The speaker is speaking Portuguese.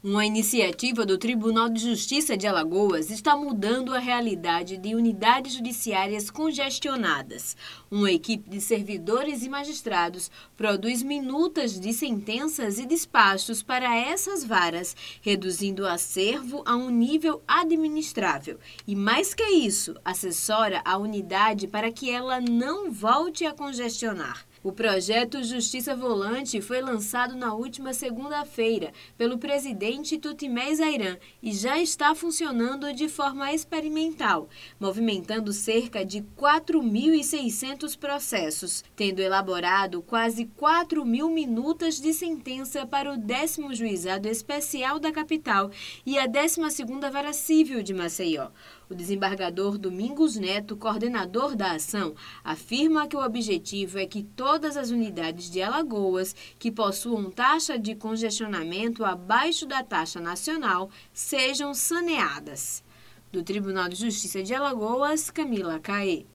Uma iniciativa do Tribunal de Justiça de Alagoas está mudando a realidade de unidades judiciárias congestionadas. Uma equipe de servidores e magistrados produz minutas de sentenças e despachos para essas varas, reduzindo o acervo a um nível administrável. E mais que isso, assessora a unidade para que ela não volte a congestionar. O projeto Justiça Volante foi lançado na última segunda-feira pelo presidente Tutimé Zairan e já está funcionando de forma experimental, movimentando cerca de 4.600 processos, tendo elaborado quase 4.000 minutas de sentença para o 10º Juizado Especial da capital e a 12ª Vara Civil de Maceió. O desembargador Domingos Neto, coordenador da ação, afirma que o objetivo é que todas as unidades de Alagoas que possuam taxa de congestionamento abaixo da taxa nacional sejam saneadas. Do Tribunal de Justiça de Alagoas, Camila Caê.